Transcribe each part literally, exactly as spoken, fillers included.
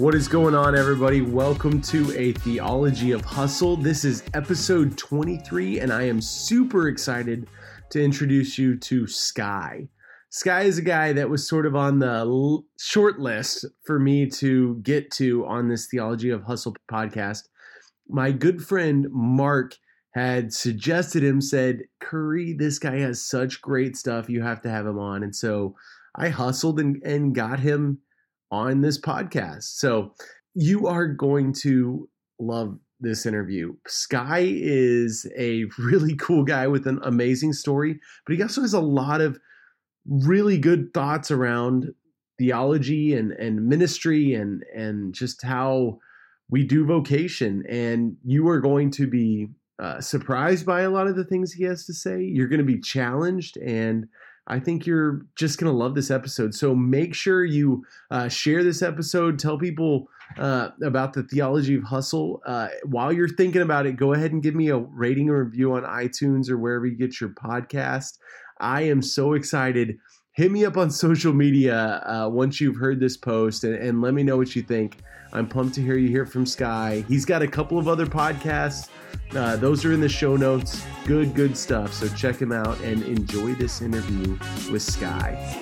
What is going on, everybody? Welcome to A Theology of Hustle. This is episode twenty-three, and I am super excited to introduce you to Sky. Sky is a guy that was sort of on the l- short list for me to get to on this Theology of Hustle podcast. My good friend Mark had suggested him, said, Curry, this guy has such great stuff. You have to have him on. And so I hustled and, and got him on this podcast. So you are going to love this interview. Sky is a really cool guy with an amazing story, but he also has a lot of really good thoughts around theology and, and ministry and, and just how we do vocation. And you are going to be uh, surprised by a lot of the things he has to say. You're going to be challenged, and I think you're just going to love this episode. So make sure you uh, share this episode. Tell people uh, about the Theology of Hustle. Uh, while you're thinking about it, go ahead and give me a rating or review on iTunes or wherever you get your podcast. I am so excited. Hit me up on social media uh, once you've heard this post and, and let me know what you think. I'm pumped to hear you hear from Sky. He's got a couple of other podcasts. Uh, those are in the show notes. Good, good stuff. So check him out and enjoy this interview with Sky.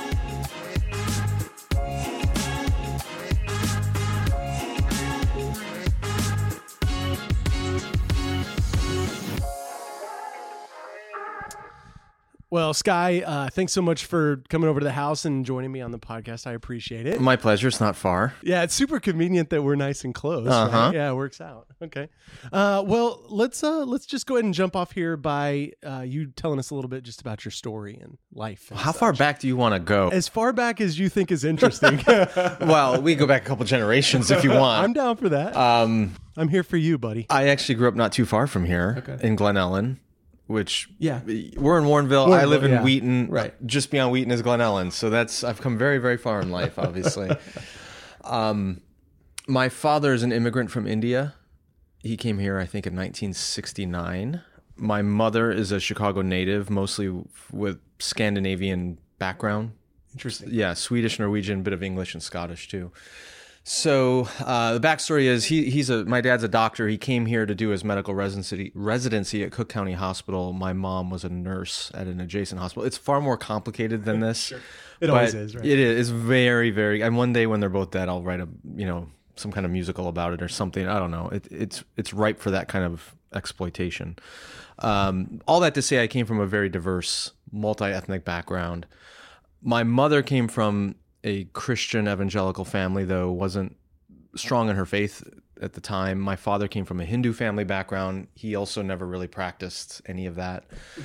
Well, Sky, uh, thanks so much for coming over to the house and joining me on the podcast. I appreciate it. My pleasure. It's not far. Yeah, it's super convenient that we're nice and close. Uh-huh. Right? Yeah, it works out. Okay. Uh, well, let's uh, let's just go ahead and jump off here by uh, you telling us a little bit just about your story and life. And How such. far back do you want to go? As far back as you think is interesting. Well, we go back a couple generations if you want. I'm down for that. Um, I'm here for you, buddy. I actually grew up not too far from here Okay. in Glen Ellen, which Yeah. we're in Warrenville. I live in yeah. Wheaton. Right. Just beyond Wheaton is Glen Ellen. So that's I've come very, very far in life, obviously. um, my father is an immigrant from India. He came here, I think, in nineteen sixty-nine. My mother is a Chicago native, mostly with Scandinavian background. Interesting. Yeah, Swedish, Norwegian, bit of English and Scottish too. So uh, the backstory is he he's a my dad's a doctor. He came here to do his medical residency residency at Cook County Hospital. My mom was a nurse at an adjacent hospital. It's far more complicated than this. Sure. It always is, right? It is. It's very, very. And one day when they're both dead, I'll write a you know some kind of musical about it or something. I don't know. It, it's it's ripe for that kind of exploitation. Um, all that to say, I came from a very diverse, multi-ethnic background. My mother came from a Christian evangelical family, though wasn't strong in her faith at the time. My father came from a Hindu family background. He also never really practiced any of that.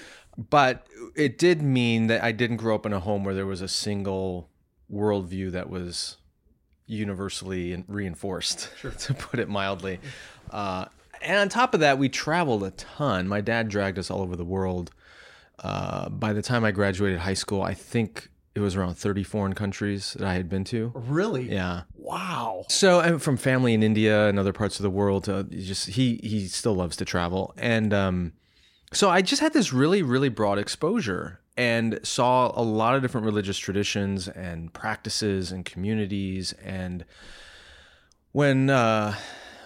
But it did mean that I didn't grow up in a home where there was a single worldview that was universally reinforced, sure. to put it mildly. Uh, and on top of that, we traveled a ton. My dad dragged us all over the world. Uh, by the time I graduated high school, I think it was around thirty foreign countries that I had been to. Really? Yeah. Wow. So I'm from family in India and other parts of the world. Uh, just he he still loves to travel, and um, so I just had this really really broad exposure and saw a lot of different religious traditions and practices and communities. And when uh,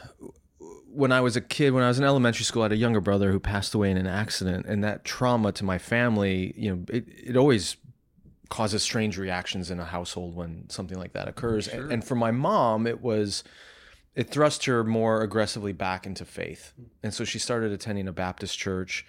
when I was a kid, when I was in elementary school, I had a younger brother who passed away in an accident, and that trauma to my family, you know, it it always causes strange reactions in a household when something like that occurs. Sure. And, and for my mom, it was, it thrust her more aggressively back into faith. And so she started attending a Baptist church.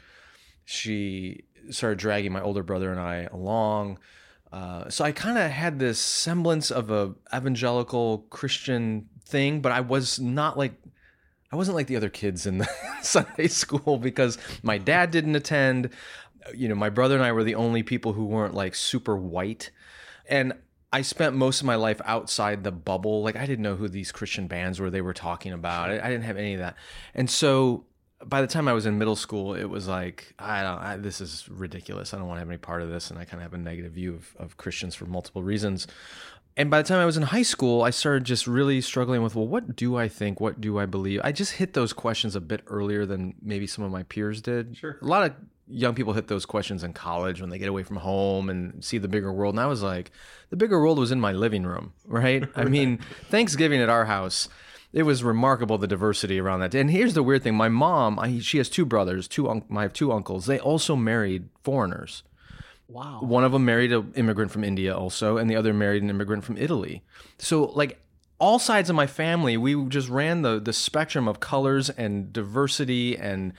She started dragging my older brother and I along. Uh, so I kind of had this semblance of a evangelical Christian thing, but I was not like, I wasn't like the other kids in the Sunday school because my dad didn't attend. You know, my brother and I were the only people who weren't like super white. And I spent most of my life outside the bubble. Like I didn't know who these Christian bands were they were talking about. I, I didn't have any of that. And so by the time I was in middle school, it was like, I don't, I, this is ridiculous. I don't want to have any part of this. And I kind of have a negative view of, of Christians for multiple reasons. And by the time I was in high school, I started just really struggling with, well, what do I think? What do I believe? I just hit those questions a bit earlier than maybe some of my peers did. Sure. A lot of young people hit those questions in college when they get away from home and see the bigger world. And I was like, the bigger world was in my living room, right? I mean, Thanksgiving at our house, it was remarkable, the diversity around that. And here's the weird thing. My mom, I, she has two brothers, two un- I have two uncles. They also married foreigners. Wow. One of them married an immigrant from India also, and the other married an immigrant from Italy. So like all sides of my family, we just ran the the spectrum of colors and diversity. And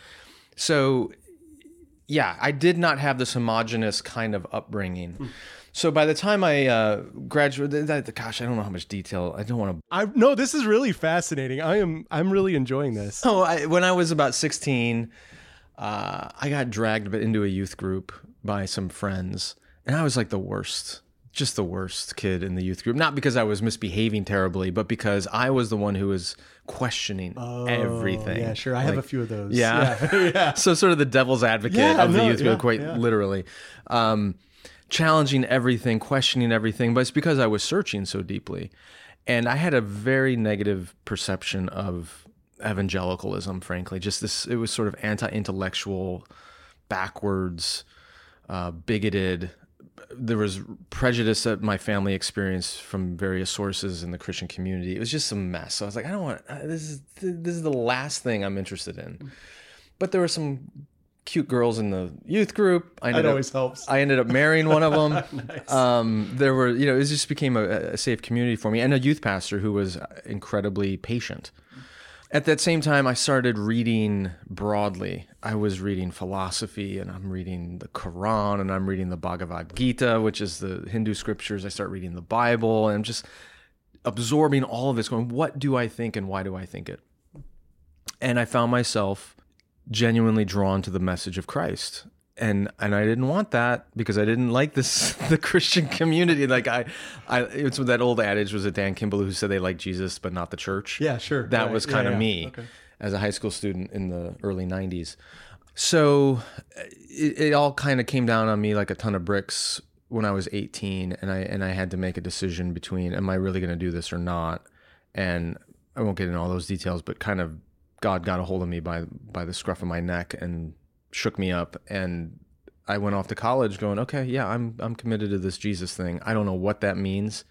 so, yeah, I did not have this homogenous kind of upbringing. Hmm. So by the time I uh, graduated, that, gosh, I don't know how much detail. I don't want to. I no, this is really fascinating. I am I'm really enjoying this. So I, when I was about sixteen, uh, I got dragged into a youth group by some friends, and I was like the worst, just the worst kid in the youth group. Not because I was misbehaving terribly, but because I was the one who was questioning oh, everything. Yeah, sure. I like, have a few of those. Yeah. Yeah. yeah. So sort of the devil's advocate yeah, of the no, youth group, yeah, quite yeah. literally. Um, challenging everything, questioning everything, but it's because I was searching so deeply. And I had a very negative perception of evangelicalism, frankly. Just this, it was sort of anti-intellectual, backwards, uh, bigoted. There was prejudice that my family experienced from various sources in the Christian community. It was just a mess. So I was like, I don't want, this is, this is the last thing I'm interested in. But there were some cute girls in the youth group. I that up, always helps. I ended up marrying one of them. Nice. Um, there were, you know, it just became a, a safe community for me, and a youth pastor who was incredibly patient. At that same time, I started reading broadly. I was reading philosophy, and I'm reading the Quran, and I'm reading the Bhagavad Gita, which is the Hindu scriptures. I start reading the Bible, and I'm just absorbing all of this, going, what do I think, and why do I think it? And I found myself genuinely drawn to the message of Christ. And and I didn't want that because I didn't like this the Christian community. Like I, I it's what that old adage was, a Dan Kimball who said they like Jesus but not the church. Yeah, sure. That right. was kind yeah, of yeah. me okay. as a high school student in the early nineties. So it, it all kind of came down on me like a ton of bricks when I was eighteen, and I and I had to make a decision between, am I really going to do this or not? And I won't get into all those details, but kind of God got a hold of me by by the scruff of my neck and shook me up, and I went off to college going, okay, yeah, I'm I'm committed to this Jesus thing. I don't know what that means.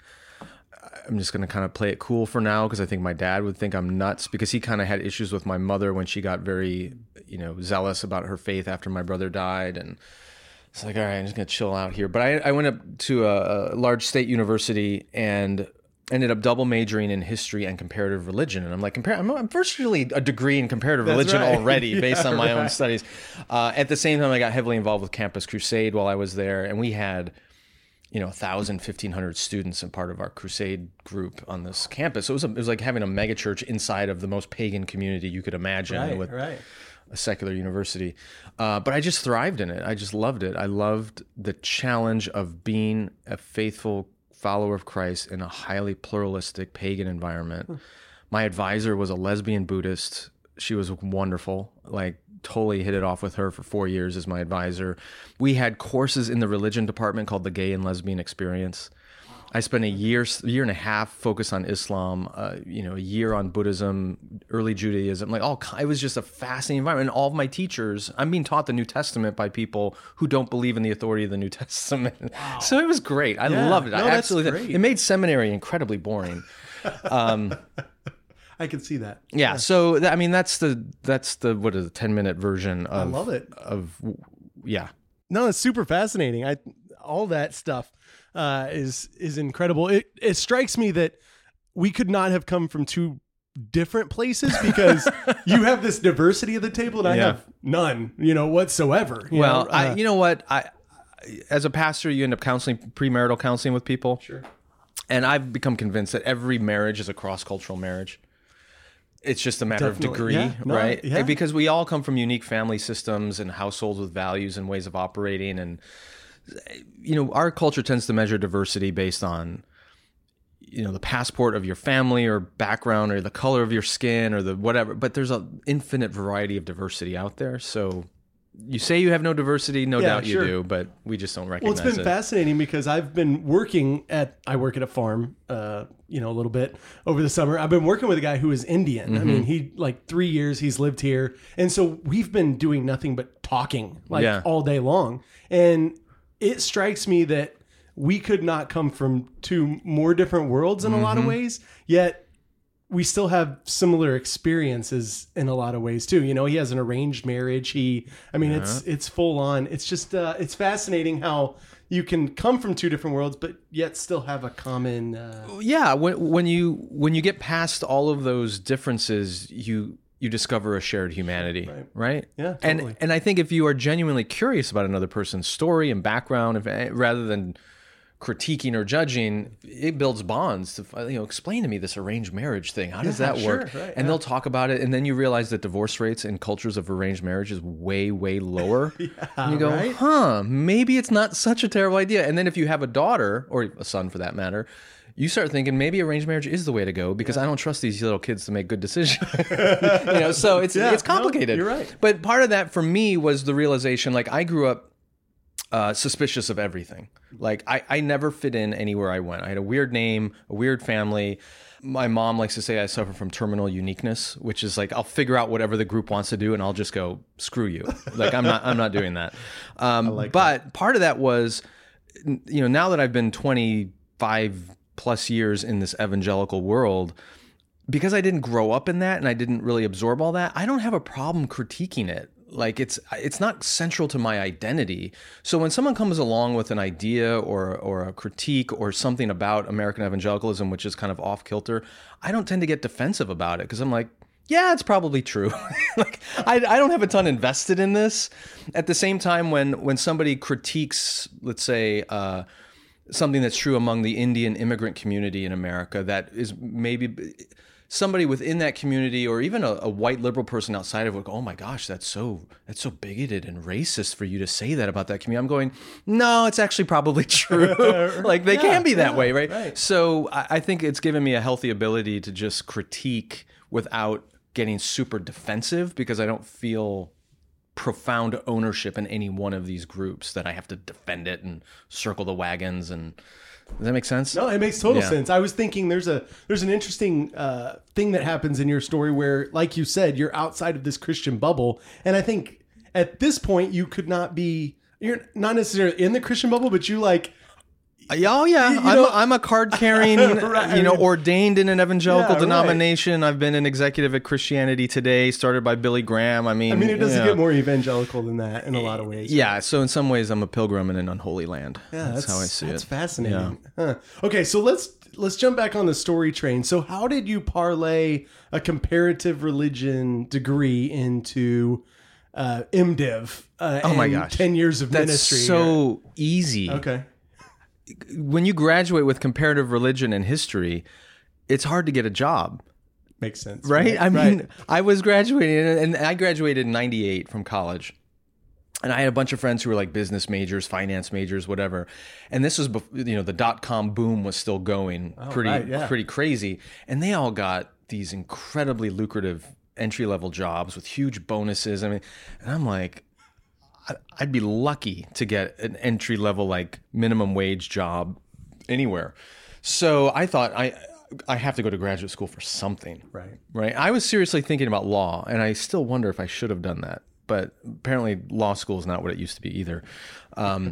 I'm just going to kind of play it cool for now because I think my dad would think I'm nuts, because he kind of had issues with my mother when she got very, you know, zealous about her faith after my brother died. And it's like, all right, I'm just going to chill out here. But I, I went up to a, a large state university and ended up double majoring in history and comparative religion. And I'm like, compare, I'm, I'm virtually a degree in comparative That's religion right. already yeah, based on my right. own studies. Uh, at the same time, I got heavily involved with Campus Crusade while I was there. And we had, you know, one thousand, fifteen hundred students and part of our crusade group on this campus. So it was, a, it was like having a mega church inside of the most pagan community you could imagine right, with right. a secular university. Uh, but I just thrived in it. I just loved it. I loved the challenge of being a faithful follower of Christ in a highly pluralistic pagan environment. Hmm. My advisor was a lesbian Buddhist. She was wonderful. Like, totally hit it off with her for four years as my advisor. We had courses in the religion department called the Gay and Lesbian Experience. I spent a year, year and a half focused on Islam, uh, you know, a year on Buddhism, early Judaism, like all, it was just a fascinating environment. And all of my teachers, I'm being taught the New Testament by people who don't believe in the authority of the New Testament. Wow. So it was great. I yeah. loved it. No, I that's absolutely, great. It made seminary incredibly boring. Um, I can see that. yeah, yeah. So I mean, that's the, that's the, what is it, ten minute version of, I love it. Of, yeah. No, it's super fascinating. I, all that stuff uh, is, is incredible. It, it strikes me that we could not have come from two different places, because you have this diversity at the table and I Yeah. have none, you know, whatsoever. You Well, know, I, uh, you know what, I, as a pastor, you end up counseling, premarital counseling with people. Sure. And I've become convinced that every marriage is a cross-cultural marriage. It's just a matter Definitely. of degree, Yeah, no, right? yeah. Because we all come from unique family systems and households with values and ways of operating. And, you know, our culture tends to measure diversity based on, you know, the passport of your family or background or the color of your skin or the whatever. But there's an infinite variety of diversity out there. So you say you have no diversity, no Yeah, doubt sure. you do, but we just don't Well, recognize it's been it. fascinating because I've been working at, I work at a farm, uh, you know, a little bit over the summer. I've been working with a guy who is Indian. Mm-hmm. I mean, he like three years he's lived here. And so we've been doing nothing but talking like Yeah. all day long. And it strikes me that we could not come from two more different worlds in a lot of Mm-hmm. ways, yet we still have similar experiences in a lot of ways too. You know, he has an arranged marriage. He, I mean, it's, it's full on. It's just, uh, it's fascinating how you can come from two different worlds, but yet still have a common, uh, Yeah, when when you when you get past all of those differences, you you discover a shared humanity, right? Right. Yeah, And totally. and I think if you are genuinely curious about another person's story and background, if, rather than critiquing or judging, it builds bonds. To, you know, explain to me this arranged marriage thing. How does Yeah, that sure, work? right, and yeah. they'll talk about it, and then you realize that divorce rates in cultures of arranged marriage is way, way lower. And you go, right? huh? Maybe it's not such a terrible idea. And then if you have a daughter or a son, for that matter, you start thinking maybe arranged marriage is the way to go because I don't trust these little kids to make good decisions. you know, so it's Yeah, it's complicated. no, you're right. But part of that for me was the realization, like I grew up uh, suspicious of everything. Like I, I never fit in anywhere I went. I had a weird name, a weird family. My mom likes to say I suffer from terminal uniqueness, which is like I'll figure out whatever the group wants to do, and I'll just go screw you. Like I'm not I'm not doing that. Um, like but part of that was, you know, now that I've been twenty-five plus years in this evangelical world, because I didn't grow up in that and I didn't really absorb all that, I don't have a problem critiquing it. Like it's it's not central to my identity. So when someone comes along with an idea or or a critique or something about American evangelicalism, which is kind of off kilter, I don't tend to get defensive about it because I'm like, yeah, it's probably true. like I, I don't have a ton invested in this. At the same time, when when somebody critiques, let's say, uh, something that's true among the Indian immigrant community in America, that is maybe somebody within that community or even a, a white liberal person outside of it, go, oh my gosh, that's so that's so bigoted and racist for you to say that about that community. I'm going, no, it's actually probably true. like they Yeah, can be that yeah, way, right? right. So I, I think it's given me a healthy ability to just critique without getting super defensive because I don't feel profound ownership in any one of these groups that I have to defend it and circle the wagons. And does that make sense? No, it makes total Yeah. sense. I was thinking there's a there's an interesting uh, thing that happens in your story where, like you said, you're outside of this Christian bubble, and I think at this point you could not be. You're not necessarily in the Christian bubble, but you like. Oh yeah, You I'm, know- I'm a card carrying, Right, you know, I mean- ordained in an evangelical Yeah, right. denomination. I've been an executive at Christianity Today, started by Billy Graham. I mean, I mean, it doesn't you know. get more evangelical than that in a lot of ways. Yeah, so in some ways, I'm a pilgrim in an unholy land. Yeah, that's, how I see that's it. fascinating. Huh. Okay, so let's let's jump back on the story train. So, how did you parlay a comparative religion degree into uh, MDiv? Uh, Oh my and gosh. ten years of That's ministry. so easy. okay. When you graduate with comparative religion and history, it's hard to get a job. Makes sense. Right? I mean, right. I was graduating, and I graduated in ninety-eight from college. And I had a bunch of friends who were like business majors, finance majors, whatever. And this was, bef- you know, the dot-com boom was still going pretty, right, yeah. pretty crazy. And they all got these incredibly lucrative entry-level jobs with huge bonuses. I mean, and I'm like, I- I'd be lucky to get an entry-level, like minimum wage job anywhere. So I thought I, I have to go to graduate school for something. Right. Right. I was seriously thinking about law, and I still wonder if I should have done that. But apparently, law school is not what it used to be either. Um,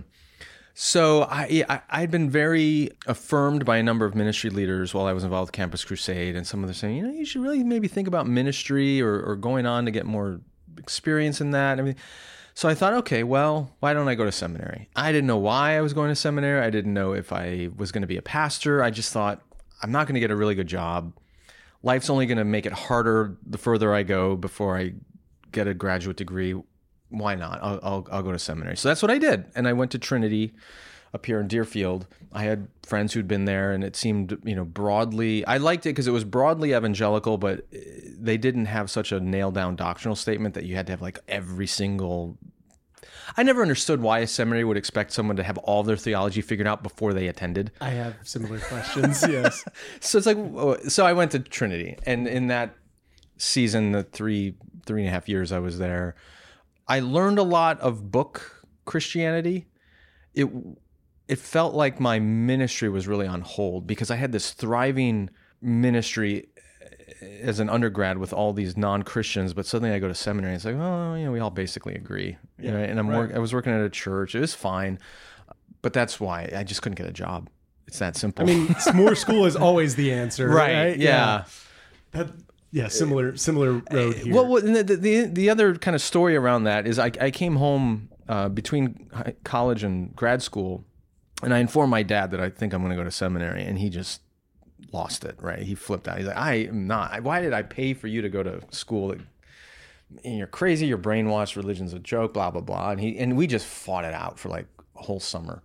so I, I I'd been very affirmed by a number of ministry leaders while I was involved with Campus Crusade, and some of them saying, you know, you should really maybe think about ministry or, or going on to get more experience in that and everything. So I thought, okay, well, why don't I go to seminary? I didn't know why I was going to seminary. I didn't know if I was going to be a pastor. I just thought, I'm not going to get a really good job. Life's only going to make it harder the further I go before I get a graduate degree. Why not? I'll, I'll, I'll go to seminary. So that's what I did. And I went to Trinity up here in Deerfield. I had friends who'd been there, and it seemed, you know, broadly, I liked it because it was broadly evangelical, but they didn't have such a nailed down doctrinal statement that you had to have like every single. I never understood why a seminary would expect someone to have all their theology figured out before they attended. I have similar questions. Yes. So it's like, so I went to Trinity, and in that season, the three, three and a half years I was there, I learned a lot of book Christianity. It it felt like my ministry was really on hold because I had this thriving ministry as an undergrad with all these non-Christians, but suddenly I go to seminary and it's like, oh, you know, we all basically agree. Yeah, right? And I'm right. work, I was working at a church. It was fine, but that's why I just couldn't get a job. It's that simple. I mean, more school is always the answer, right? right? Yeah. Yeah. That, yeah, similar similar road here. Well, well the, the the other kind of story around that is I, I came home uh, between college and grad school, and I informed my dad that I think I'm going to go to seminary, and he just lost it. Right? He flipped out. He's like, I am not. Why did I pay for you to go to school? And you're crazy. You're brainwashed. Religion's a joke. Blah blah blah. And he and we just fought it out for like a whole summer.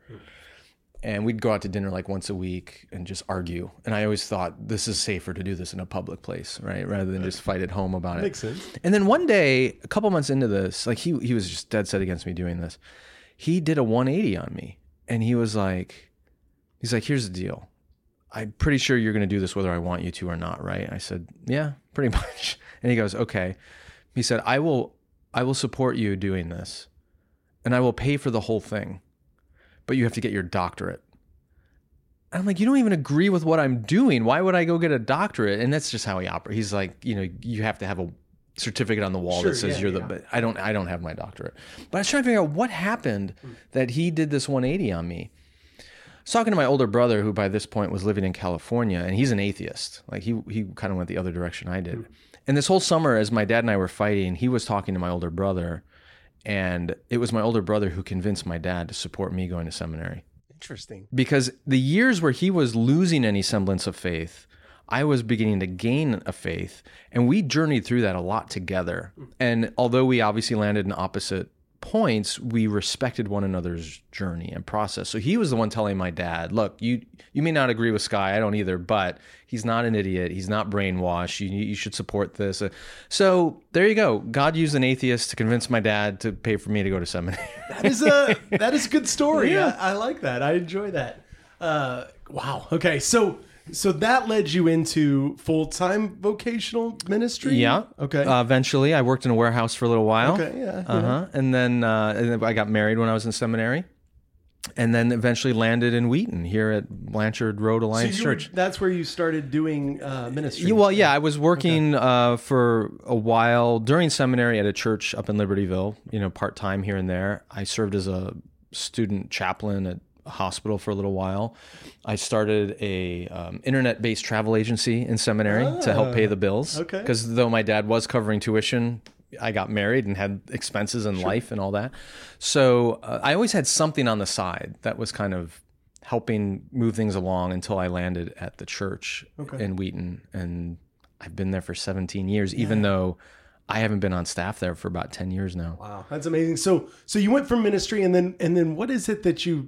And we'd go out to dinner like once a week and just argue. And I always thought this is safer to do this in a public place, right? Rather than just fight at home about it. Makes sense. And then one day, a couple months into this, like he he was just dead set against me doing this. He did a one eighty on me. And he was like, he's like, here's the deal. I'm pretty sure you're going to do this whether I want you to or not, right? I said, yeah, pretty much. And he goes, okay. He said, I will I will support you doing this. And I will pay for the whole thing. But you have to get your doctorate. I'm like, you don't even agree with what I'm doing. Why would I go get a doctorate? And that's just how he operates. He's like, you know, you have to have a certificate on the wall Sure, that says yeah, you're yeah. the, but I don't, I don't have my doctorate. But I was trying to figure out what happened that he did this one eighty on me. I was talking to my older brother, who by this point was living in California, and he's an atheist. Like he, he kind of went the other direction I did. And this whole summer, as my dad and I were fighting, he was talking to my older brother. And it was my older brother who convinced my dad to support me going to seminary. Interesting. Because the years where he was losing any semblance of faith, I was beginning to gain a faith. And we journeyed through that a lot together. And although we obviously landed in opposite points, we respected one another's journey and process. So he was the one telling my dad, look, you you may not agree with Sky, I don't either, but he's not an idiot, he's not brainwashed, you, you should support this. So there you go. God used an atheist to convince my dad to pay for me to go to seminary. That is a that is a good story. Yeah. I, I like that. I enjoy that. Uh, wow. Okay. So so that led you into full-time vocational ministry? Yeah. Okay. Uh, eventually, I worked in a warehouse for a little while. Okay, yeah, Uh huh. And then uh, and then I got married when I was in seminary, and then eventually landed in Wheaton here at Blanchard Road Alliance so you were- Church. that's where you started doing uh, ministry. Yeah, well, yeah, I was working uh, for a while during seminary at a church up in Libertyville, you know, part-time here and there. I served as a student chaplain at a hospital for a little while. I started a um, internet-based travel agency in seminary to help pay the bills. okay. Because though my dad was covering tuition, I got married and had expenses in life and all that. So uh, I always had something on the side that was kind of helping move things along until I landed at the church Okay. in Wheaton. And I've been there for seventeen years, even though I haven't been on staff there for about ten years now. Wow, that's amazing. So so you went from ministry, and then and then what is it that you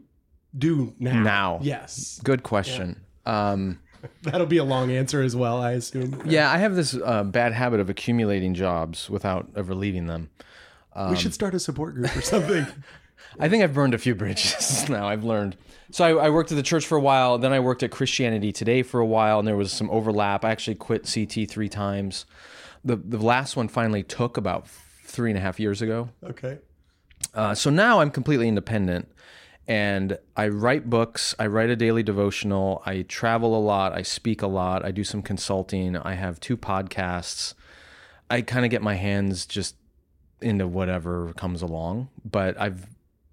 do now? Now. Yes. Good question. Um, That'll be a long answer as well, I assume. yeah, I have this uh, bad habit of accumulating jobs without ever leaving them. we should start a support group or something. I think I've burned a few bridges now. I've learned. So I, I worked at the church for a while. Then I worked at Christianity Today for a while, and there was some overlap. I actually quit C T three times. The the last one finally took about three and a half years ago. Okay. Uh, so now I'm completely independent, and I write books. I write a daily devotional. I travel a lot. I speak a lot. I do some consulting. I have two podcasts. I kind of get my hands just into whatever comes along, but I've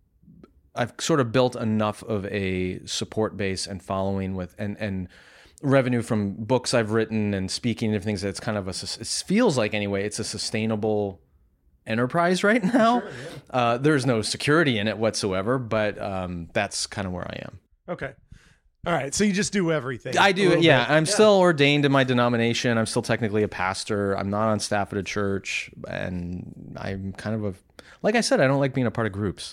I've sort of built enough of a support base and following with and and revenue from books I've written and speaking and different things. That's kind of a it feels like anyway. It's a sustainable enterprise right now. Sure, yeah. Uh, there's no security in it whatsoever, but um, that's kind of where I am. Okay. All right. So you just do everything. I a do, little yeah. bit. I'm still ordained in my denomination. I'm still technically a pastor. I'm not on staff at a church, and I'm kind of a, like I said, I don't like being a part of groups.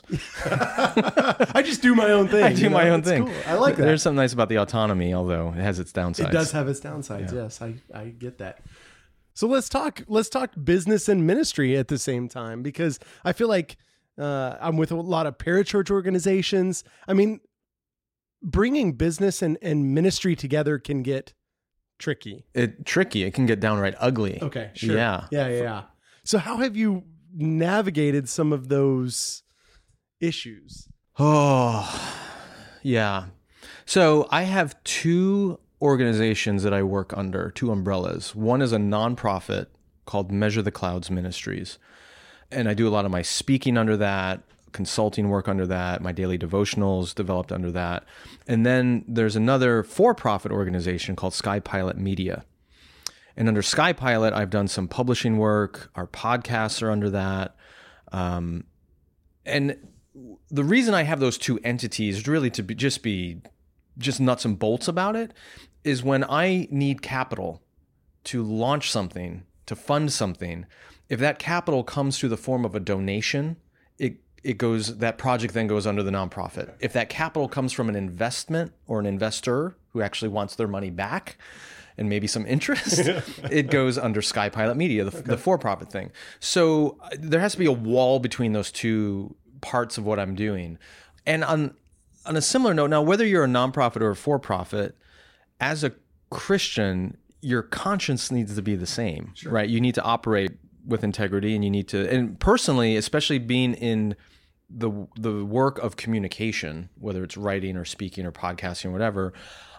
I just do my own thing. I do you know? my own It's thing. cool. I like that. There's something nice about the autonomy, although it has its downsides. It does have its downsides. Yes, I, I get that. So let's talk. Let's talk business and ministry at the same time, because I feel like uh, I'm with a lot of parachurch organizations. I mean, bringing business and, and ministry together can get tricky. It tricky. It can get downright ugly. Okay, sure. Yeah. yeah, yeah, yeah. So how have you navigated some of those issues? Oh, yeah. So I have two organizations that I work under, two umbrellas. One is a nonprofit called Measure the Clouds Ministries. And I do a lot of my speaking under that, consulting work under that, my daily devotionals developed under that. And then there's another for-profit organization called Sky Pilot Media. And under Sky Pilot, I've done some publishing work. Our podcasts are under that. Um, and the reason I have those two entities is really to be, just be just nuts and bolts about it, is when I need capital to launch something, to fund something, if that capital comes through the form of a donation, it it goes, that project then goes under the nonprofit. If that capital comes from an investment or an investor who actually wants their money back and maybe some interest, it goes under Sky Pilot Media, the, okay. the for-profit thing. So uh, there has to be a wall between those two parts of what I'm doing. And on on a similar note, now, whether you're a nonprofit or a for-profit, as a Christian, your conscience needs to be the same, sure. right? You need to operate with integrity, and you need to, and personally, especially being in the the work of communication, whether it's writing or speaking or podcasting or whatever,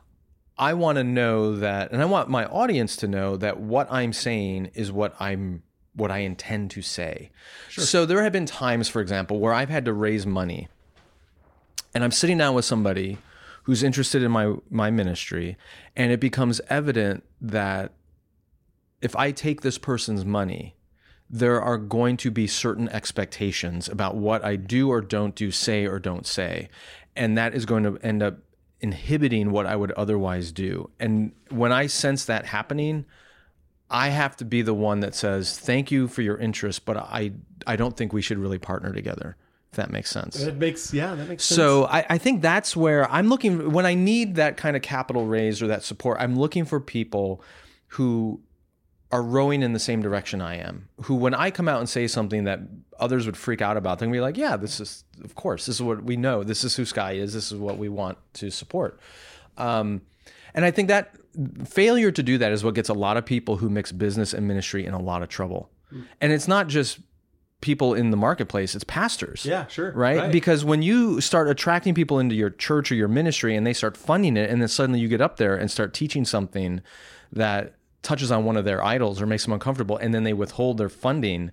I want to know that, and I want my audience to know that what I'm saying is what I'm what I intend to say. Sure. So there have been times, for example, where I've had to raise money, and I'm sitting down with somebody who's interested in my my ministry, and it becomes evident that if I take this person's money, there are going to be certain expectations about what I do or don't do, say or don't say, and that is going to end up inhibiting what I would otherwise do. And when I sense that happening, I have to be the one that says, thank you for your interest, but I I don't think we should really partner together, if that makes sense. That makes, yeah, that makes sense. So I, I think that's where I'm looking, when I need that kind of capital raised or that support, I'm looking for people who are rowing in the same direction I am, who when I come out and say something that others would freak out about, they're gonna be like, yeah, this is, of course, this is what we know. This is who Sky is. This is what we want to support. Um, and I think that failure to do that is what gets a lot of people who mix business and ministry in a lot of trouble. Mm. And it's not just people in the marketplace, it's pastors. Yeah, sure. Right? right? Because when you start attracting people into your church or your ministry and they start funding it, and then suddenly you get up there and start teaching something that touches on one of their idols or makes them uncomfortable, and then they withhold their funding,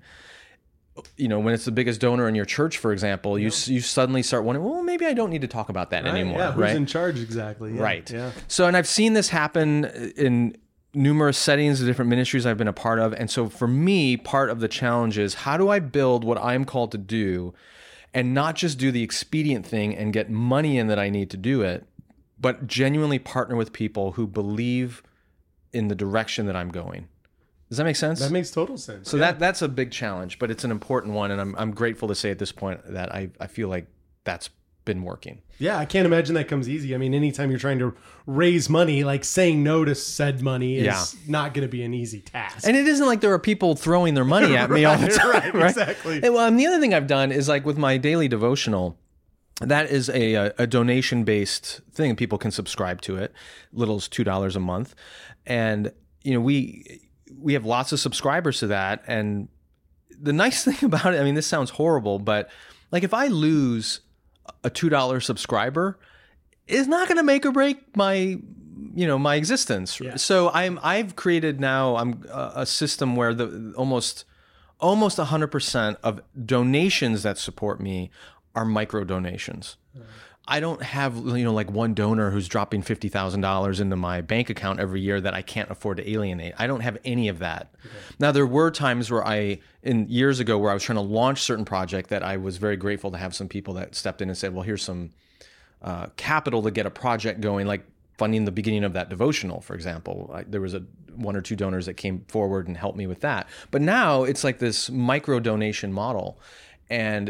you know, when it's the biggest donor in your church, for example, you yeah. you suddenly start wondering, well, maybe I don't need to talk about that right, anymore. Yeah, who's right? in charge exactly? Yeah, right. Yeah. So, and I've seen this happen in numerous settings of different ministries I've been a part of. And so for me, part of the challenge is, how do I build what I'm called to do and not just do the expedient thing and get money in that I need to do it, but genuinely partner with people who believe in the direction that I'm going. Does that make sense? That makes total sense. So yeah. that that's a big challenge, but it's an important one. And I'm I'm grateful to say at this point that I, I feel like that's been working. Yeah, I can't imagine that comes easy. I mean, anytime you're trying to raise money, like saying no to said money is yeah. not going to be an easy task. And it isn't like there are people throwing their money at me right, all the time. Right, right? Exactly. And, well, and the other thing I've done is, like with my daily devotional, that is a, a, a donation-based thing. People can subscribe to it. Little as two dollars a month. And, you know, we we have lots of subscribers to that. And the nice thing about it, I mean, this sounds horrible, but like if I lose a two dollar subscriber, it's not going to make or break my, you know, my existence. Yeah. So I'm I've created now I'm a, a system where the almost almost one hundred percent of donations that support me are micro donations. Mm. I don't have, you know, like one donor who's dropping fifty thousand dollars into my bank account every year that I can't afford to alienate. I don't have any of that. Okay. Now, there were times where I, in years ago, where I was trying to launch certain project that I was very grateful to have some people that stepped in and said, well, here's some uh, capital to get a project going, like funding the beginning of that devotional, for example. I, there was a one or two donors that came forward and helped me with that. But now it's like this micro donation model, and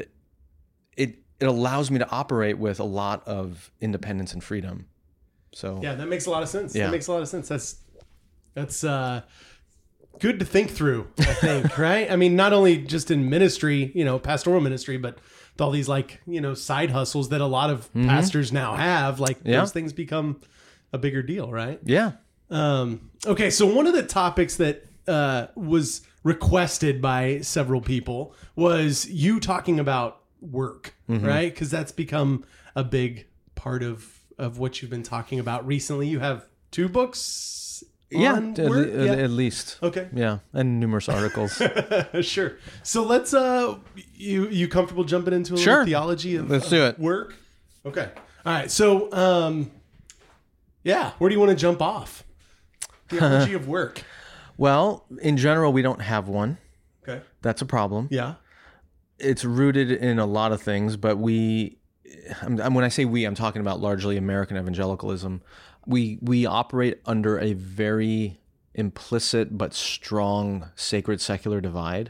it it allows me to operate with a lot of independence and freedom. So yeah, that makes a lot of sense. Yeah. That makes a lot of sense. That's that's uh, good to think through, I think, right? I mean, not only just in ministry, you know, pastoral ministry, but with all these like, you know, side hustles that a lot of mm-hmm. pastors now have, like yeah. those things become a bigger deal, right? Yeah. Um, okay, so one of the topics that uh, was requested by several people was you talking about work, Mm-hmm. right? Because that's become a big part of of what you've been talking about recently. You have two books Yeah, on at, work? le- Yeah. at least. Okay. Yeah, and numerous articles. Sure. So let's uh you you comfortable jumping into a Sure. little theology of, Let's of do it. work? Okay. All right. So um yeah, where do you want to jump off? Theology of work. Well, in general, we don't have one. Okay. That's a problem. Yeah. It's rooted in a lot of things, but we, I'm, I'm- when I say we, I'm talking about largely American evangelicalism. We we operate under a very implicit but strong sacred secular divide.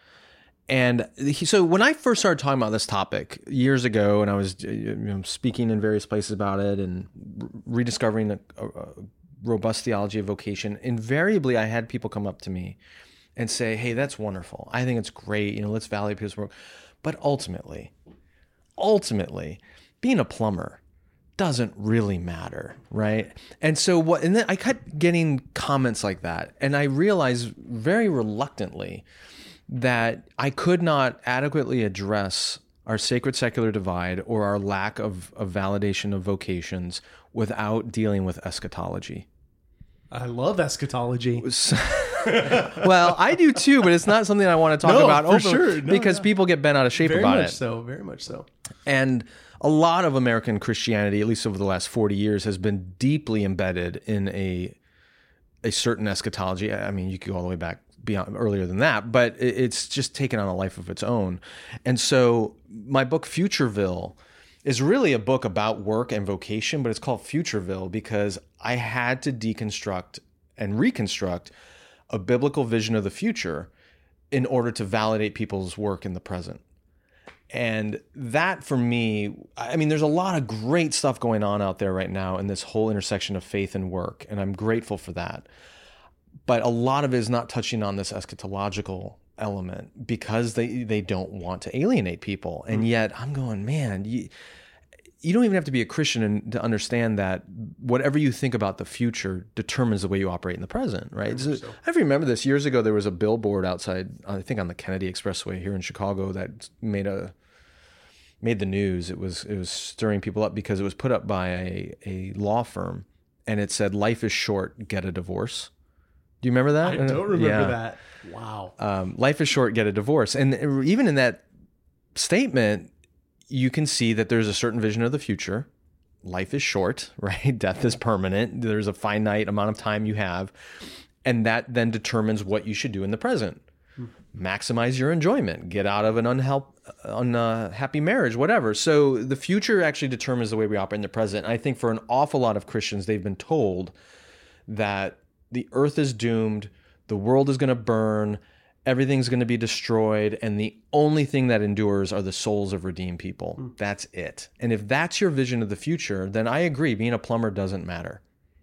And he, so when I first started talking about this topic years ago, and I was you know, speaking in various places about it and rediscovering a, a, a robust theology of vocation, invariably I had people come up to me and say, hey, that's wonderful. I think it's great. You know, let's validate people's work. But ultimately, ultimately, being a plumber doesn't really matter, right? And so what, and then I kept getting comments like that. And I realized very reluctantly that I could not adequately address our sacred secular divide or our lack of, of validation of vocations without dealing with eschatology. I love eschatology. Well, I do too, but it's not something I want to talk No, about for openly sure. No, because no. people get bent out of shape Very about much it. so. Very much so. And a lot of American Christianity, at least over the last forty years, has been deeply embedded in a a certain eschatology. I mean, you could go all the way back beyond earlier than that, but it- it's just taken on a life of its own. And so my book Futureville is really a book about work and vocation, but it's called Futureville because I had to deconstruct and reconstruct a biblical vision of the future in order to validate people's work in the present. And that for me, I mean, there's a lot of great stuff going on out there right now in this whole intersection of faith and work, and I'm grateful for that. But a lot of it is not touching on this eschatological element because they, they don't want to alienate people. And yet I'm going, man, you, you don't even have to be a Christian and, to understand that whatever you think about the future determines the way you operate in the present, right? So, so. I remember this years ago. There was a billboard outside, I think on the Kennedy Expressway here in Chicago, that made a made the news. It was it was stirring people up because it was put up by a, a law firm, and it said, "Life is short, get a divorce." Do you remember that? I don't remember Yeah. that. Wow. Um, life is short, get a divorce. And even in that statement, you can see that there's a certain vision of the future. Life is short, right? Death is permanent. There's a finite amount of time you have. And that then determines what you should do in the present. Maximize your enjoyment. Get out of an unhelp, unhappy marriage, whatever. So the future actually determines the way we operate in the present. And I think for an awful lot of Christians, they've been told that the earth is doomed, the world is going to burn, everything's going to be destroyed, and the only thing that endures are the souls of redeemed people. Mm. That's it. And if that's your vision of the future, then I agree, being a plumber doesn't matter.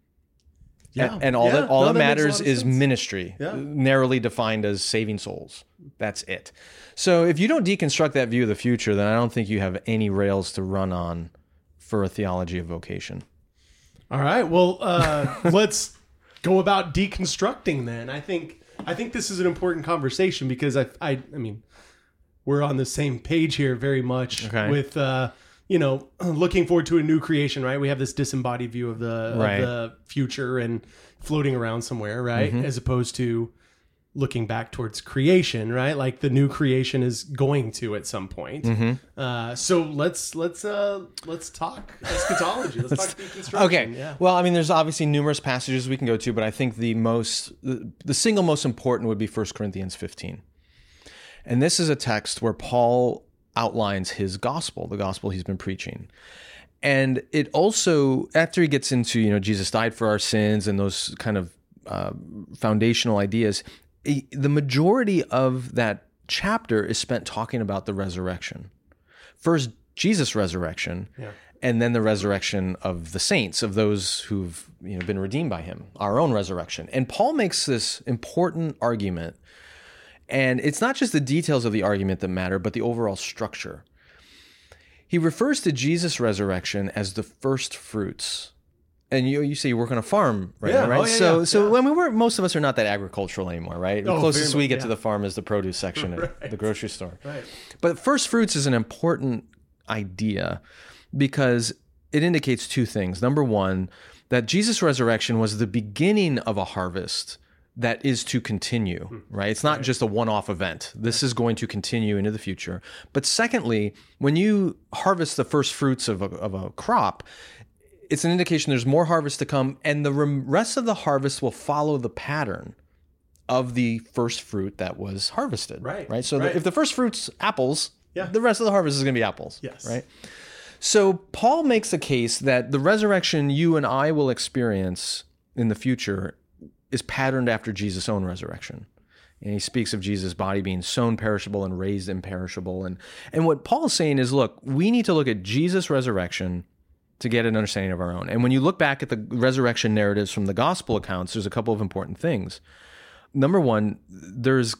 Yeah. And, and all Yeah. that all No, that that makes a matters lot of is sense. ministry, Yeah. narrowly defined as saving souls. That's it. So if you don't deconstruct that view of the future, then I don't think you have any rails to run on for a theology of vocation. All right. Well, uh, let's go about deconstructing then. I think I think this is an important conversation because I I I mean we're on the same page here very much Okay. with uh, you know, looking forward to a new creation, right? We have this disembodied view of the Right. of the future and floating around somewhere, right? Mm-hmm. As opposed to looking back towards creation, right? Like the new creation is going to at some point. Mm-hmm. Uh, so let's let's uh, let's talk eschatology. Let's talk deconstruction. Okay. Yeah. Well, I mean, there's obviously numerous passages we can go to, but I think the most, the, the single most important would be First Corinthians fifteen. And this is a text where Paul outlines his gospel, the gospel he's been preaching. And it also, after he gets into, you know, Jesus died for our sins and those kind of uh, foundational ideas, he- the majority of that chapter is spent talking about the resurrection. First, Jesus' resurrection, Yeah. and then the resurrection of the saints, of those who've you know been redeemed by him, our own resurrection. And Paul makes this important argument, and it's not just the details of the argument that matter, but the overall structure. He refers to Jesus' resurrection as the first fruits, And you you say you work on a farm, right? Yeah. Right. Oh, yeah, so yeah, so yeah. when we were, most of us are not that agricultural anymore, right? The Oh, closest very we much, get yeah. to the farm is the produce section Right. at the grocery store. Right. But first fruits is an important idea because it indicates two things. Number one, that Jesus' resurrection was the beginning of a harvest that is to continue, right? It's not just a one-off event. This is going to continue into the future. But secondly, when you harvest the first fruits of a, of a crop, it's an indication there's more harvest to come, and the rem- rest of the harvest will follow the pattern of the first fruit that was harvested. Right, Right. So right. The, if the first fruit's apples, Yeah. the rest of the harvest is going to be apples. Yes. Right. So Paul makes the case that the resurrection you and I will experience in the future is patterned after Jesus' own resurrection. And he speaks of Jesus' body being sown perishable and raised imperishable. And, and what Paul's saying is, look, we need to look at Jesus' resurrection to get an understanding of our own. And when you look back at the resurrection narratives from the gospel accounts, there's a couple of important things. Number one, there's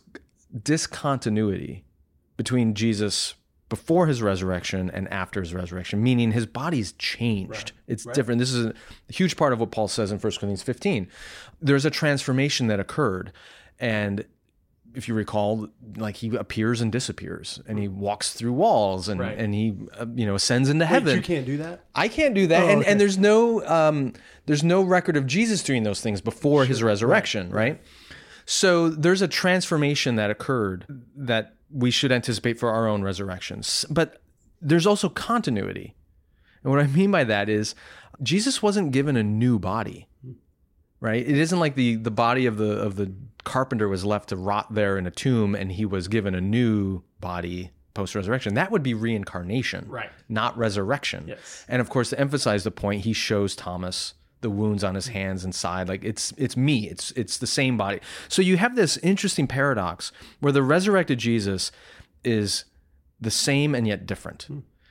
discontinuity between Jesus before his resurrection and after his resurrection, meaning his body's changed. Right. It's Right. different. This is a huge part of what Paul says in First Corinthians fifteen. There's a transformation that occurred. And if you recall, like he appears and disappears, and he walks through walls, and, Right. and he uh, you know ascends into Wait, heaven. you can't do that? I can't do that, Oh, and okay. and there's no um, there's no record of Jesus doing those things before his resurrection, right? So there's a transformation that occurred that we should anticipate for our own resurrections, but there's also continuity, and what I mean by that is Jesus wasn't given a new body, right? It isn't like the the body of the of the carpenter was left to rot there in a tomb, and he was given a new body post-resurrection. That would be reincarnation, Right. not resurrection. Yes. And of course, to emphasize the point, he shows Thomas the wounds on his hands and side. Like it's it's me. It's it's the same body. So you have this interesting paradox where the resurrected Jesus is the same and yet different.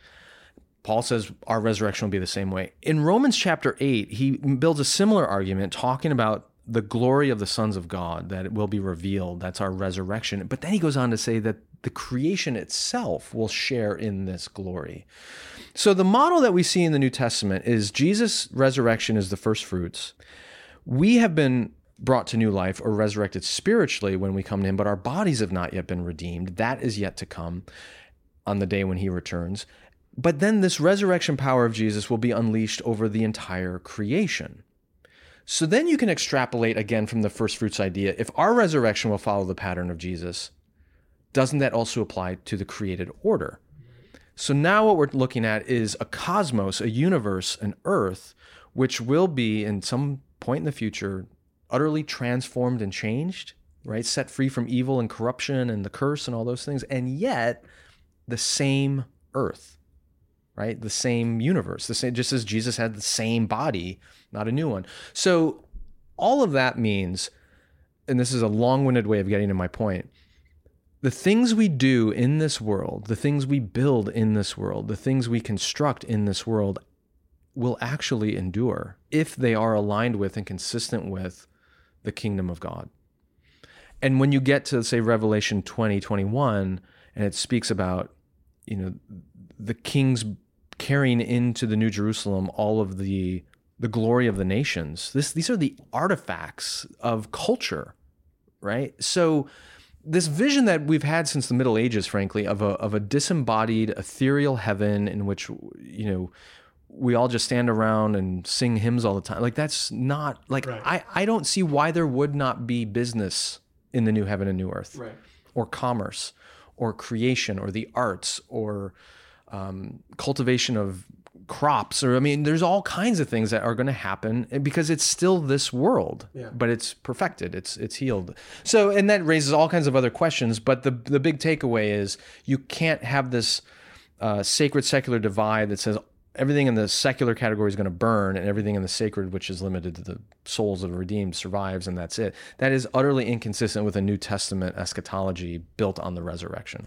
Paul says our resurrection will be the same way. In Romans chapter eight, he builds a similar argument talking about the glory of the sons of God, that it will be revealed. That's our resurrection. But then he goes on to say that the creation itself will share in this glory. So the model that we see in the New Testament is Jesus' resurrection is the first fruits. We have been brought to new life or resurrected spiritually when we come to him, but our bodies have not yet been redeemed. That is yet to come on the day when he returns. But then this resurrection power of Jesus will be unleashed over the entire creation. So then you can extrapolate again from the first fruits idea. If our resurrection will follow the pattern of Jesus, doesn't that also apply to the created order? So now what we're looking at is a cosmos, a universe, an earth, which will be in some point in the future utterly transformed and changed, right? Set free from evil and corruption and the curse and all those things. And yet the same earth, right? The same universe, the same, just as Jesus had the same body, not a new one. So all of that means, and this is a long-winded way of getting to my point, the things we do in this world, the things we build in this world, the things we construct in this world will actually endure if they are aligned with and consistent with the kingdom of God. And when you get to, say, Revelation twenty, twenty-one, and it speaks about, you know, the king's carrying into the New Jerusalem all of the the glory of the nations. This these are the artifacts of culture, right? So this vision that we've had since the Middle Ages, frankly, of a of a disembodied, ethereal heaven in which, you know, we all just stand around and sing hymns all the time. Like that's not like Right. I, I don't see why there would not be business in the new heaven and new earth, Right. or commerce, or creation, or the arts, or um, cultivation of crops, or I mean, there's all kinds of things that are going to happen because it's still this world, Yeah. but it's perfected, it's it's healed. So, and that raises all kinds of other questions. But the the big takeaway is you can't have this uh, sacred secular divide that says everything in the secular category is going to burn and everything in the sacred, which is limited to the souls of the redeemed, survives, and that's it. That is utterly inconsistent with a New Testament eschatology built on the resurrection.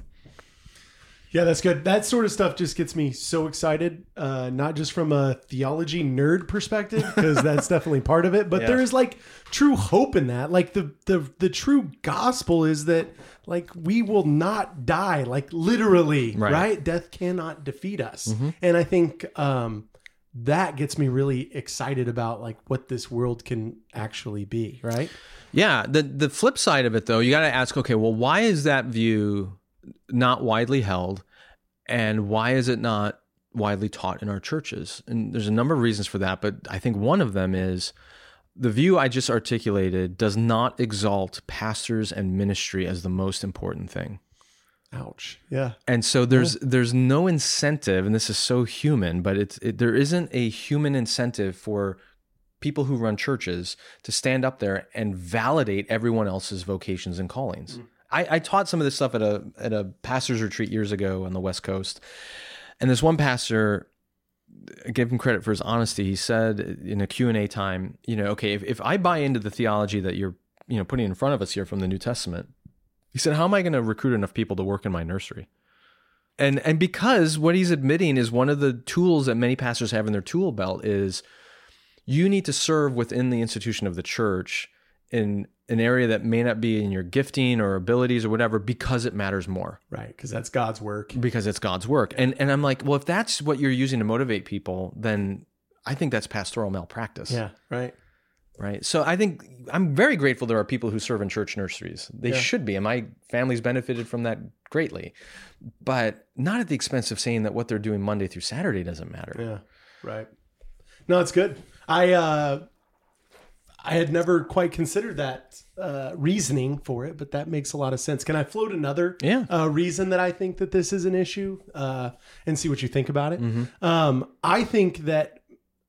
Yeah, that's good. That sort of stuff just gets me so excited, uh, not just from a theology nerd perspective, because that's definitely part of it, but Yeah. there is like true hope in that. Like the, the, the true gospel is that like we will not die, like literally, Right. right? Death cannot defeat us. And I think um, that gets me really excited about like what this world can actually be, right? Yeah. The the flip side of it, though, you got to ask, okay, well, why is that view not widely held, and why is it not widely taught in our churches? And there's a number of reasons for that, but I think one of them is the view I just articulated does not exalt pastors and ministry as the most important thing. Ouch. Yeah. And so there's yeah. there's no incentive, and this is so human, but it's it, there isn't a human incentive for people who run churches to stand up there and validate everyone else's vocations and callings. Mm. I, I taught some of this stuff at a at a pastor's retreat years ago on the West Coast, and this one pastor, I give him credit for his honesty. He said in a Q and A time, you know, okay, if, if I buy into the theology that you're you know putting in front of us here from the New Testament, he said, how am I going to recruit enough people to work in my nursery? And and because what he's admitting is one of the tools that many pastors have in their tool belt is you need to serve within the institution of the church in an area that may not be in your gifting or abilities or whatever, because it matters more. Right, because that's God's work. Because it's God's work. And and I'm like, well, if that's what you're using to motivate people, then I think that's pastoral malpractice. Yeah, right. Right. So I think I'm very grateful there are people who serve in church nurseries. They yeah. should be. And my family's benefited from that greatly. But not at the expense of saying that what they're doing Monday through Saturday doesn't matter. Yeah. Right. No, it's good. I uh, I had never quite considered that uh, reasoning for it, but that makes a lot of sense. Can I float another yeah. uh, reason that I think that this is an issue uh, and see what you think about it? Mm-hmm. Um, I think that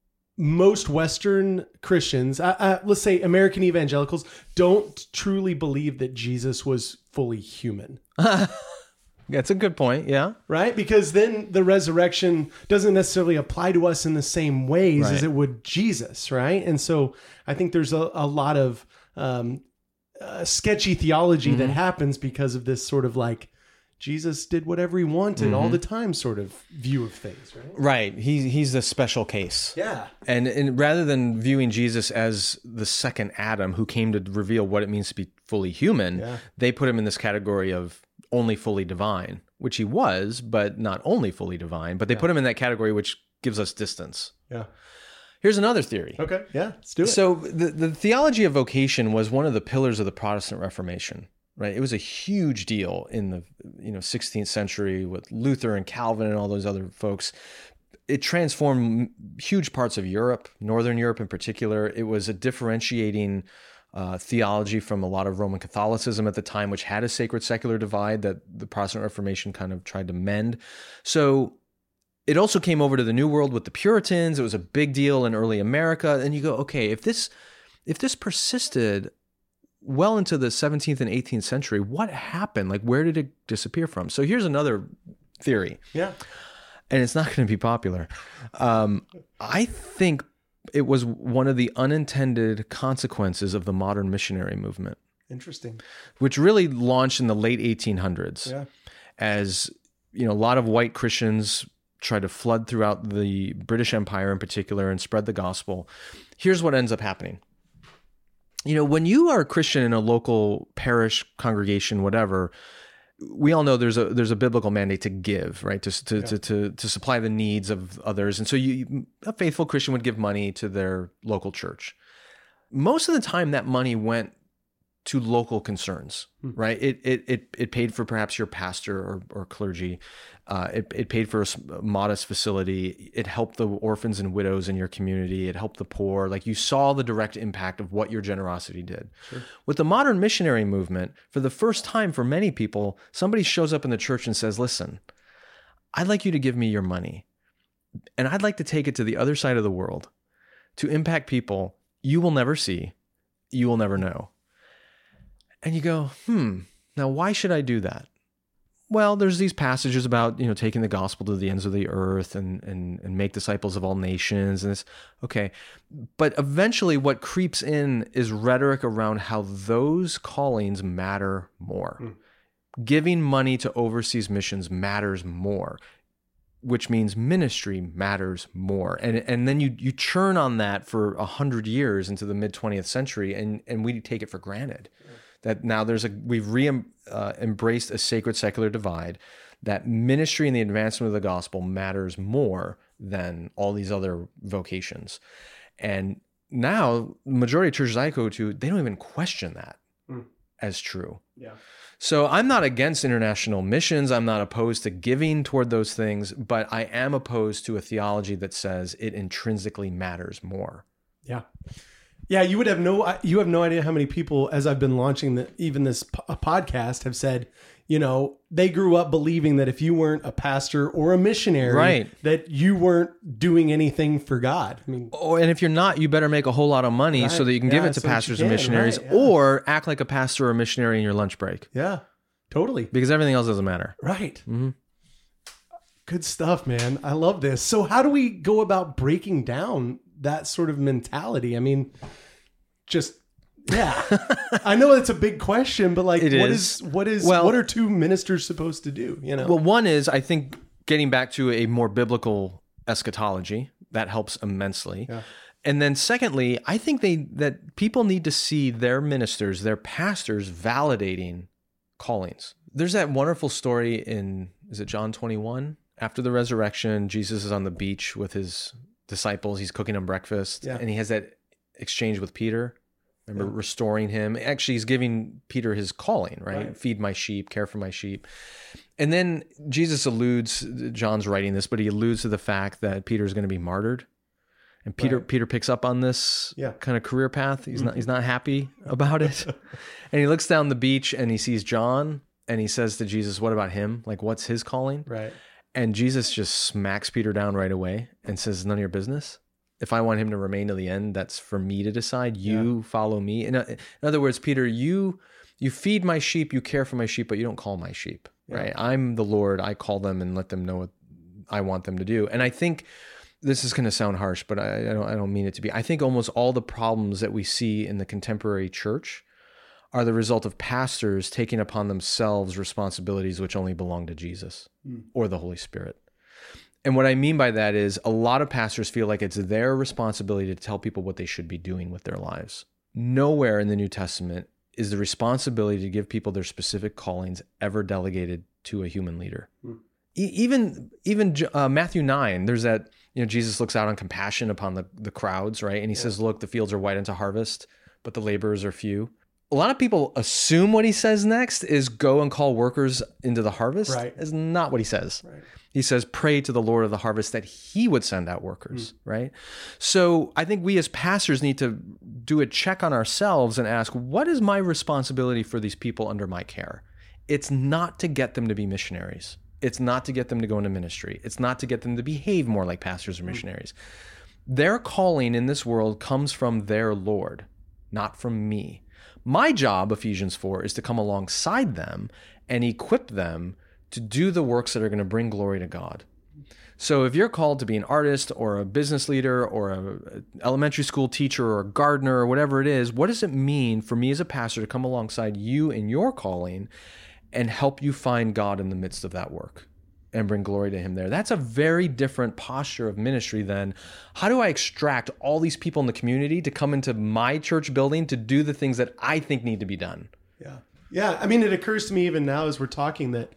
most Western Christians, uh, uh, let's say American evangelicals, don't truly believe that Jesus was fully human. That's a good point. Yeah. Right? Because then the resurrection doesn't necessarily apply to us in the same ways right. as it would Jesus. Right. And so I think there's a, a lot of um, uh, sketchy theology mm-hmm. that happens because of this sort of like, Jesus did whatever he wanted mm-hmm. all the time sort of view of things, right? Right. He, he's the special case. Yeah. And, and rather than viewing Jesus as the second Adam who came to reveal what it means to be fully human, yeah. they put him in this category of only fully divine, which he was, but not only fully divine, but they yeah. put him in that category, which gives us distance. Yeah. Here's another theory. Okay. Yeah. Let's do it. So the, the theology of vocation was one of the pillars of the Protestant Reformation. Right, it was a huge deal in the you know sixteenth century with Luther and Calvin and all those other folks. It transformed huge parts of Europe, Northern Europe in particular. It was a differentiating uh, theology from a lot of Roman Catholicism at the time, which had a sacred secular divide that the Protestant Reformation kind of tried to mend. So it also came over to the New World with the Puritans. It was a big deal in early America. And you go, okay, if this if this persisted well into the seventeenth and eighteenth century, what happened? Like, where did it disappear from? So here's another theory. Yeah. And it's not going to be popular. Um, I think it was one of the unintended consequences of the modern missionary movement. Interesting. Which really launched in the late eighteen hundreds. Yeah. As, you know, a lot of white Christians tried to flood throughout the British Empire in particular and spread the gospel. Here's what ends up happening. You know, when you are a Christian in a local parish, congregation, whatever, we all know there's a there's a biblical mandate to give, right? To to yeah. to, to to supply the needs of others, and so you a faithful Christian would give money to their local church. Most of the time, that money went to local concerns, hmm. right? It it it it paid for perhaps your pastor or or clergy. Uh, it it paid for a modest facility. It helped the orphans and widows in your community. It helped the poor. Like, you saw the direct impact of what your generosity did. Sure. With the modern missionary movement, for the first time for many people, somebody shows up in the church and says, "Listen, I'd like you to give me your money, and I'd like to take it to the other side of the world to impact people you will never see, you will never know." And you go, hmm, now why should I do that? Well, there's these passages about, you know, taking the gospel to the ends of the earth and and and make disciples of all nations. And it's okay. But eventually what creeps in is rhetoric around how those callings matter more. Mm. Giving money to overseas missions matters more, which means ministry matters more. And and then you you churn on that for a hundred years into the mid twentieth century, and, and we take it for granted. Mm. That now there's a we've re uh, embraced a sacred secular divide, that ministry and the advancement of the gospel matters more than all these other vocations. And now, majority of churches I go to, they don't even question that mm. as true. Yeah. So I'm not against international missions. I'm not opposed to giving toward those things, but I am opposed to a theology that says it intrinsically matters more. Yeah. Yeah, you would have no you have no idea how many people, as I've been launching the, even this po- podcast, have said, you know, they grew up believing that if you weren't a pastor or a missionary, right, that you weren't doing anything for God. I mean, oh, and if you're not, you better make a whole lot of money right. so that you can yeah, give it to so pastors and missionaries, right, yeah. or act like a pastor or a missionary in your lunch break. Yeah, totally. Because everything else doesn't matter. Right. Mm-hmm. Good stuff, man. I love this. So how do we go about breaking down that sort of mentality? I mean, just yeah. I know it's a big question, but like, it what is. is what is well, what are two ministers supposed to do? You know, well, one is I think getting back to a more biblical eschatology that helps immensely, yeah. and then secondly, I think they that people need to see their ministers, their pastors, validating callings. There's that wonderful story in is it John twenty-one? After the resurrection, Jesus is on the beach with his disciples. He's cooking them breakfast, yeah. and he has that exchange with Peter. Remember, yeah. restoring him. Actually, he's giving Peter his calling, right? right? Feed my sheep, care for my sheep. And then Jesus alludes, John's writing this, but he alludes to the fact that Peter is going to be martyred. And Peter right. Peter picks up on this yeah. kind of career path. He's not he's not happy about it. And he looks down the beach and he sees John and he says to Jesus, what about him? Like, what's his calling? Right. And Jesus just smacks Peter down right away and says, none of your business. If I want him to remain to the end, that's for me to decide. You yeah. follow me. In, in other words, Peter, you you feed my sheep, you care for my sheep, but you don't call my sheep, yeah. right? I'm the Lord. I call them and let them know what I want them to do. And I think this is going to sound harsh, but I, I don't I don't mean it to be. I think almost all the problems that we see in the contemporary church are the result of pastors taking upon themselves responsibilities which only belong to Jesus mm. or the Holy Spirit. And what I mean by that is a lot of pastors feel like it's their responsibility to tell people what they should be doing with their lives. Nowhere in the New Testament is the responsibility to give people their specific callings ever delegated to a human leader. Mm. E- even even uh, Matthew nine, there's that, you know, Jesus looks out on compassion upon the, the crowds, right? And he yeah. says, look, the fields are white unto harvest, but the laborers are few. A lot of people assume what he says next is go and call workers into the harvest. Right. That's not what he says. Right. He says, pray to the Lord of the harvest that he would send out workers, mm. right? So I think we as pastors need to do a check on ourselves and ask, what is my responsibility for these people under my care? It's not to get them to be missionaries. It's not to get them to go into ministry. It's not to get them to behave more like pastors or missionaries. Mm. Their calling in this world comes from their Lord, not from me. My job, Ephesians four, is to come alongside them and equip them to do the works that are going to bring glory to God. So if you're called to be an artist or a business leader or an elementary school teacher or a gardener or whatever it is, what does it mean for me as a pastor to come alongside you in your calling and help you find God in the midst of that work and bring glory to him there? That's a very different posture of ministry than how do I extract all these people in the community to come into my church building to do the things that I think need to be done. Yeah. Yeah. I mean, it occurs to me even now as we're talking that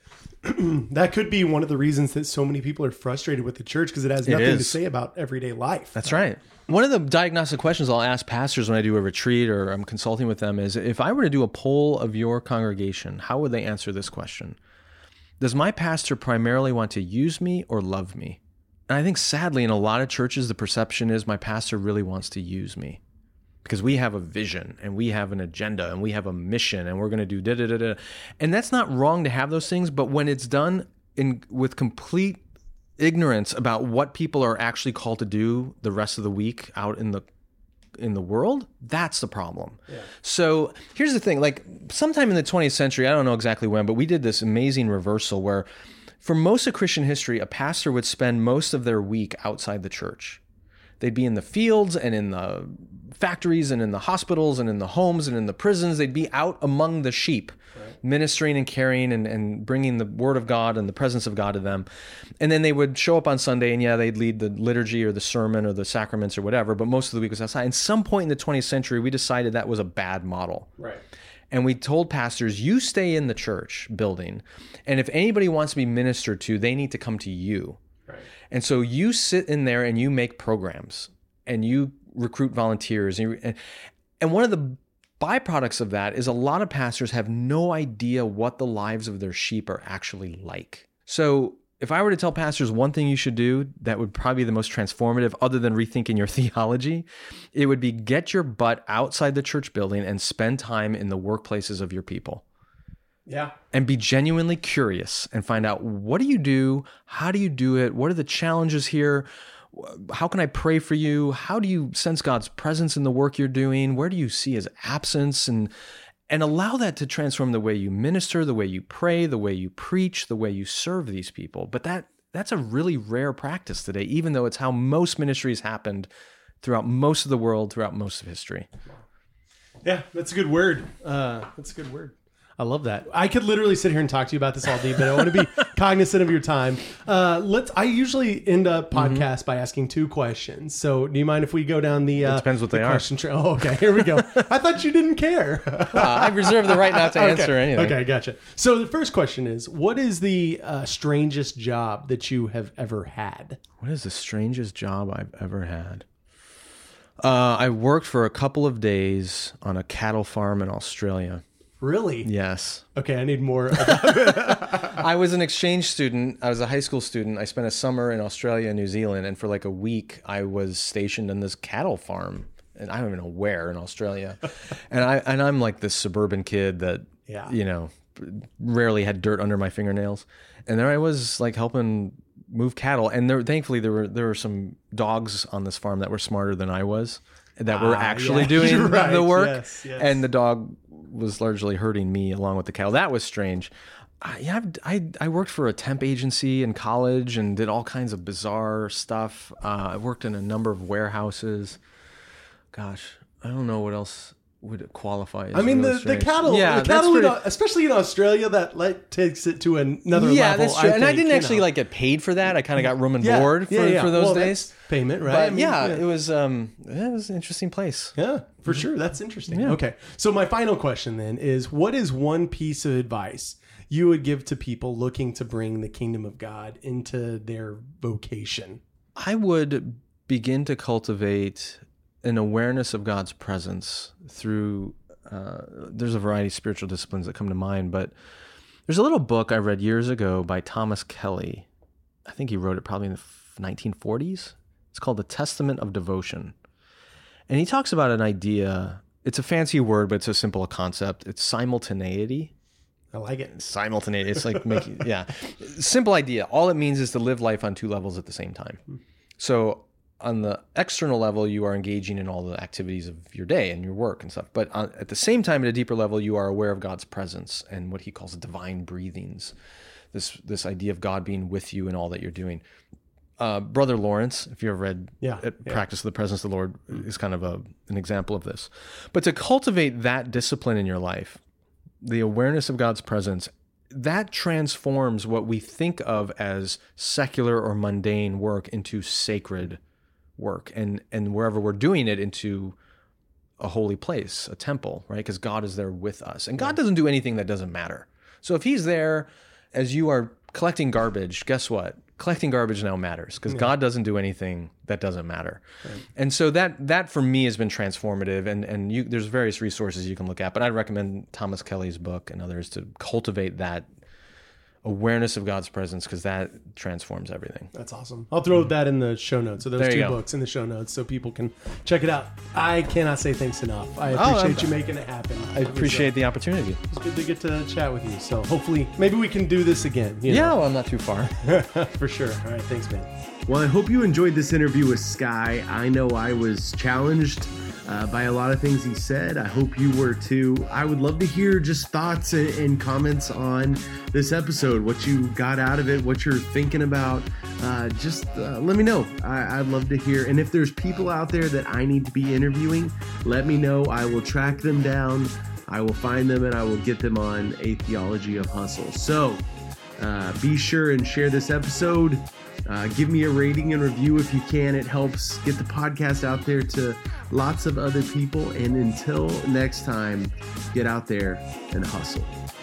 that could be one of the reasons that so many people are frustrated with the church, because it has nothing it to say about everyday life. That's right. One of the diagnostic questions I'll ask pastors when I do a retreat or I'm consulting with them is, if I were to do a poll of your congregation, how would they answer this question? Does my pastor primarily want to use me or love me? And I think sadly in a lot of churches, the perception is my pastor really wants to use me because we have a vision and we have an agenda and we have a mission and we're going to do da da da da. And that's not wrong to have those things, but when it's done in with complete ignorance about what people are actually called to do the rest of the week out in the in the world, that's the problem. Yeah. So here's the thing, like sometime in the twentieth century, I don't know exactly when, but we did this amazing reversal where for most of Christian history, a pastor would spend most of their week outside the church. They'd be in the fields and in the factories and in the hospitals and in the homes and in the prisons. They'd be out among the sheep, right, ministering and caring and, and bringing the word of God and the presence of God to them. And then they would show up on Sunday and yeah, they'd lead the liturgy or the sermon or the sacraments or whatever, but most of the week was outside. And some point in the twentieth century, we decided that was a bad model. Right. And we told pastors, you stay in the church building, and if anybody wants to be ministered to, they need to come to you. Right. And so you sit in there and you make programs and you recruit volunteers. And, you, and, and one of the byproducts of that is a lot of pastors have no idea what the lives of their sheep are actually like. So if I were to tell pastors one thing you should do that would probably be the most transformative, other than rethinking your theology, it would be get your butt outside the church building and spend time in the workplaces of your people. Yeah. And be genuinely curious and find out, what do you do? How do you do it? What are the challenges here? How can I pray for you? How do you sense God's presence in the work you're doing? Where do you see his absence? And and allow that to transform the way you minister, the way you pray, the way you preach, the way you serve these people. But that that's a really rare practice today, even though it's how most ministries happened throughout most of the world, throughout most of history. Yeah, that's a good word. Uh, that's a good word. I love that. I could literally sit here and talk to you about this all day, but I want to be cognizant of your time. Uh, let's. I usually end up podcasts mm-hmm. by asking two questions. So, do you mind if we go down the? Uh, it depends what the they question are. Tra- oh, okay. Here we go. I thought you didn't care. uh, I reserve the right not to okay. answer anything. Okay, gotcha. So, the first question is: what is the uh, strangest job that you have ever had? What is the strangest job I've ever had? Uh, I worked for a couple of days on a cattle farm in Australia. Really? Yes. Okay, I need more about it. I was an exchange student. I was a high school student. I spent a summer in Australia and New Zealand, and for like a week, I was stationed in this cattle farm, and I don't even know where in Australia. and I and I'm like this suburban kid that, yeah. you know, rarely had dirt under my fingernails, and there I was like helping move cattle, and there thankfully there were there were some dogs on this farm that were smarter than I was, that were ah, actually yeah. doing right. the work, yes, yes. and the dog was largely hurting me along with the cattle. That was strange. I, yeah, I've, I I worked for a temp agency in college and did all kinds of bizarre stuff. Uh, I worked in a number of warehouses. Gosh, I don't know what else would qualify as I mean, really the, the strange. cattle, yeah, the cattle in, pretty, especially in Australia, that like takes it to another yeah, level. that's true. I and I think, didn't you actually know. like get paid for that. I kind of got room and yeah, board for, yeah, yeah. for those well, days. That's payment, right? But I mean, yeah, yeah, it was um, it was an interesting place. Yeah, for sure. That's interesting. Yeah. Okay. So my final question then is, what is one piece of advice you would give to people looking to bring the kingdom of God into their vocation? I would begin to cultivate an awareness of God's presence through, uh, there's a variety of spiritual disciplines that come to mind, but there's a little book I read years ago by Thomas Kelly. I think he wrote it probably in the nineteen forties. It's called The Testament of Devotion. And he talks about an idea. It's a fancy word, but it's a simple concept. It's simultaneity. I like it. Simultaneity. It's like making, yeah. Simple idea. All it means is to live life on two levels at the same time. So on the external level, you are engaging in all the activities of your day and your work and stuff. But on, at the same time, at a deeper level, you are aware of God's presence and what he calls divine breathings. This this idea of God being with you in all that you're doing. Uh, Brother Lawrence, if you've ever read yeah, yeah. Practice of the Presence of the Lord, mm-hmm. is kind of a, an example of this. But to cultivate that discipline in your life, the awareness of God's presence, that transforms what we think of as secular or mundane work into sacred work, and and wherever we're doing it, into a holy place, a temple, right? Because God is there with us, and God doesn't do anything that doesn't matter. So if he's there as you are collecting garbage, guess what? Collecting garbage now matters, because yeah. God doesn't do anything that doesn't matter. Right. And so that that for me has been transformative, and and you, there's various resources you can look at, but I'd recommend Thomas Kelly's book and others to cultivate that awareness of God's presence, because that transforms everything. That's awesome. I'll throw mm-hmm. that in the show notes. So those there two go. books in the show notes so people can check it out. I cannot say thanks enough. I appreciate oh, you making it happen. I appreciate so, the opportunity. It's good to get to chat with you. So hopefully maybe we can do this again. You yeah, know? well, I'm not too far. For sure. All right. Thanks, man. Well, I hope you enjoyed this interview with Sky. I know I was challenged uh, by a lot of things he said. I hope you were too. I would love to hear just thoughts and, and comments on this episode, what you got out of it, what you're thinking about. Uh, just uh, let me know. I, I'd love to hear. And if there's people out there that I need to be interviewing, let me know. I will track them down. I will find them and I will get them on A Theology of Hustle. So uh, be sure and share this episode. Uh, give me a rating and review if you can. It helps get the podcast out there to lots of other people. And until next time, get out there and hustle.